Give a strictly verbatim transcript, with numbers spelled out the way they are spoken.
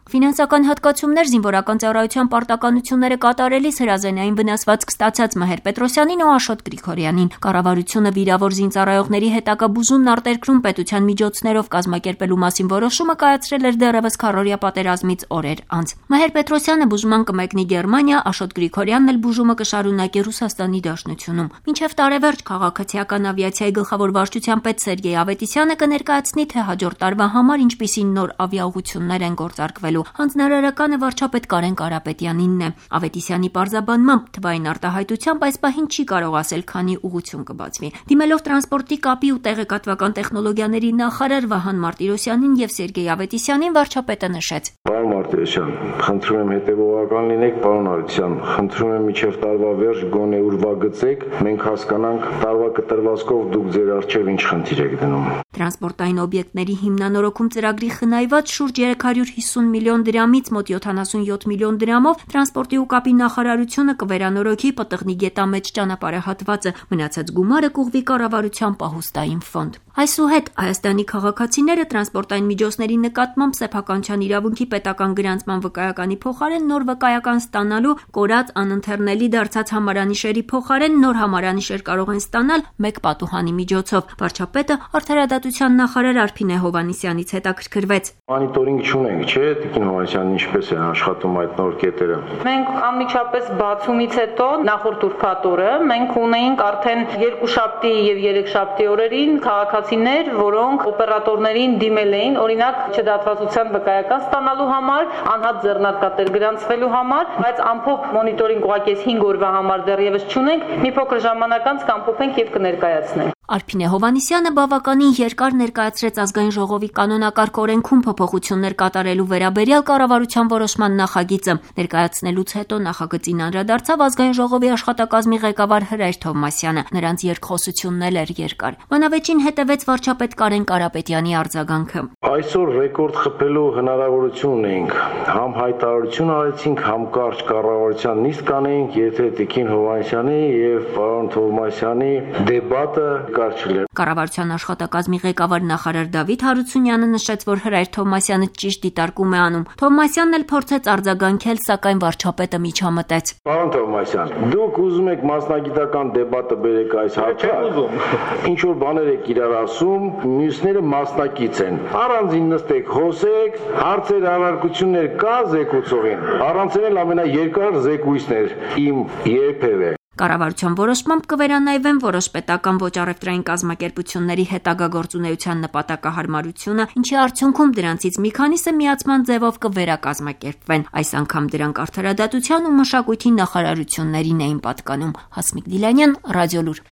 Ֆինանսական հատկացումներ զինվորական ծառայության պարտականությունները կատարելիս հրազենային վնասվածք ստացած Մհեր Պետրոսյանին ու Աշոտ Գրիգորյանին։ Կառավարությունը վիրավոր զինծառայողների հետագա բուժումն արտերկրում պետության միջոցներով կազմակերպելու մասին որոշումը կայացրել էր դեռևս քառօրյա պատերազմից օրեր անց։ Մհեր Պետրոսյանը բուժման կմեկնի Գերմանիա, Աշոտ Գրիգորյանն էլ բուժումը կշարունակի Ռուսաստանի Դաշնությունում։ Մինչև տարեվերջ քաղաքացիական ավիացիայի գլխավոր վարչության պետ Սերգեյ Ավետիսյանը կներկայացնի, թե հաջորդ տարվա համար ինչպիսի նոր ավիաուղղություններ են գործարկվելու։ Հանձնարարականը վարչապետ Կարեն Կարապետյանինն է։ Ավետիսյանի պարզաբանմամբ թվային արտահայտությամբ այս պահին չի կարող ասել, քանի ուղղություն կբացվի։ Դիմելով տրանսպորտի կապի ու տեղեկատվական տեխնոլոգիաների նախարար Վահան Մարտիրոսյանին եւ Սերգեյ Ավետիսյանին վարչապետը նշեց. Պարոն Մարտիրոսյան, խնդրում եմ հետևողական լինեք, պարոն Արարատյան, խնդրում եմ միջև տարվա վերջ գոնե ուրվագծեք, մենք հասկանանք տարվա կտրվածքով դուք ձեր առջև ինչ խնդիր եք դնում։ Տրանսպորտային օբյեկտների հիմնանորոգում ծրագրի խնայված շուրջ երեք հարյուր հիսուն միլիոն դրամից մոտ յոթանասունյոթ միլիոն դրամով տրանսպորտի ու կապի նախարարությունը կվերանորոգի Պտղնի գետամեջ ճանապարհահատվածը, մնացած գումարը կուղղվի կառավարության պահուստային ֆոնդ։ Այսուհետ Հայաստանի քաղաքացիները տրանսպորտային միջոցների նկատմամբ սեփականության իրավունքի պետական գրանցման վկայականի փոխարեն նոր վկայական ստանալու, կորած անընթեռնելի դարձած համարանիշերի փոխարեն նոր համարանիշեր կարող են ստանալ մեկ պատուհանի միջոցով։ Վարչապետը արդարադատության նախարար Արփինե Հովհաննիսյանից հետաքրքրվեց. Մոնիտորինգ չունենք, չէ՞, Տիկին Հովհաննիսյան, ինչպես են աշխատում այդ նոր կետերը։ Մենք անմիջապես բացումից հետո նախորդ ուրբաթ օրը մենք ունեինք արդեն երկուշաբթի եւ երեքշաբթի օրերին քաղաքացիներ, որոնք օպերատորներին դիմել էին, օրինակ չդատվածության վկայական ստանալու համար, անհատ ձեռնարկատեր գրանցվելու համար, բայց ամփոփ մոնիտորինգ ուղղակի հինգ օրվա համար դեռևս չունենք, մի փոքր ժամանակ անց կամփոփենք եւ կներկայացնենք։ Արփինե Հովհաննիսյանը բավականին երկար ներկայացրեց ազգային ժողովի կանոնակարգ օրենքում փոփոխություններ կատարելու վերաբերյալ կառավարության որոշման նախագիծը։ Ներկայացնելուց հետո նախագծին անդրադարձավ ազգային ժողովի աշխատակազմի ղեկավար Հրայր Թովմասյանը։ Նրանց երկխոսությունն էլ էր երկար։ Բանավեճին հետևեց վարչապետ Կարեն Կարապետյանի արձագանքը։ Այսօր ռեկորդ խփելու հնարավորություն ունենք։ Համ հայտարարություն արեցինք, համ կարճ կառավարության նիստ կանեինք, եթե Տիկին Հովհաննիսյանի եւ պարոն Թովմասյանի դեբատը Կառավարության աշխատակազմի ղեկավար նախարար Դավիթ Հարությունյանը նշեց, որ Հրայր Թովմասյանը ճիշտ դիտարկում է անում։ Թովմասյանն էլ փորձեց արձագանքել, սակայն վարչապետը միջամտեց։ Պարոն Թովմասյան, դուք ուզում եք մասնագիտական դեբատը բերեք այս հարցում։ Ինչ որ բաներ եք իրար ասում, մյուսները մասնակից են։ Առանձին նստեք, խոսեք, հարցեր առարկություններ կա զեկուցողին։ Առանցել էլ ամենաերկար զեկույցներ իմ երբևէ։ Կառավարության որոշմամբ կվերանայվեն որոշ պետական ոչ առևտրային կազմակերպությունների հետագա գործունեության նպատակահարմարությունը, ինչի արդյունքում դրանցից մի քանիսը միացման ձևով կվերակազմակերպվեն։ Այս անգամ դրանք արդարադատության ու մշակույթի նախարարություններին էին պատկանում։ Հասմիկ Դիլանյան, Ռադիոլուր։